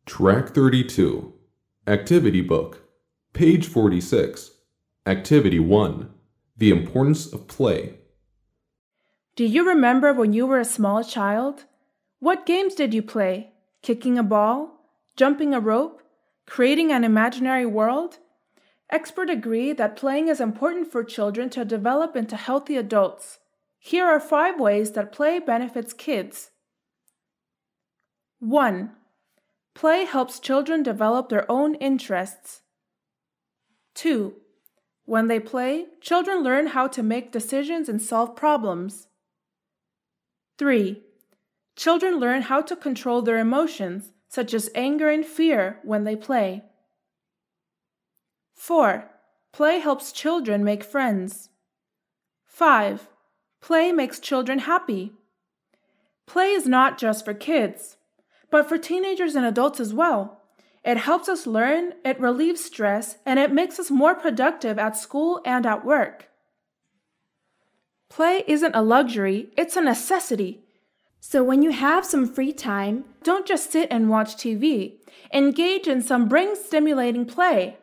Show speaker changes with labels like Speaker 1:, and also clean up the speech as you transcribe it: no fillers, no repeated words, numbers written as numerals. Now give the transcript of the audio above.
Speaker 1: Track 32. Activity Book. Page 46. Activity 1. The importance of play.
Speaker 2: Do you remember when you were a small child? What games did you play? Kicking a ball? Jumping a rope? Creating an imaginary world? Experts agree that playing is important for children to develop into healthy adults. Here are 5 ways that play benefits kids. 1. Play helps children develop their own interests. 2. When they play, children learn how to make decisions and solve problems. 3. Children learn how to control their emotions, such as anger and fear, when they play. 4. Play helps children make friends. 5. Play makes children happy. Play is not just for kids, but for teenagers and adults as well. It helps us learn, it relieves stress, and it makes us more productive at school and at work. Play isn't a luxury, it's a necessity. So when you have some free time, don't just sit and watch TV. Engage in some brain-stimulating play.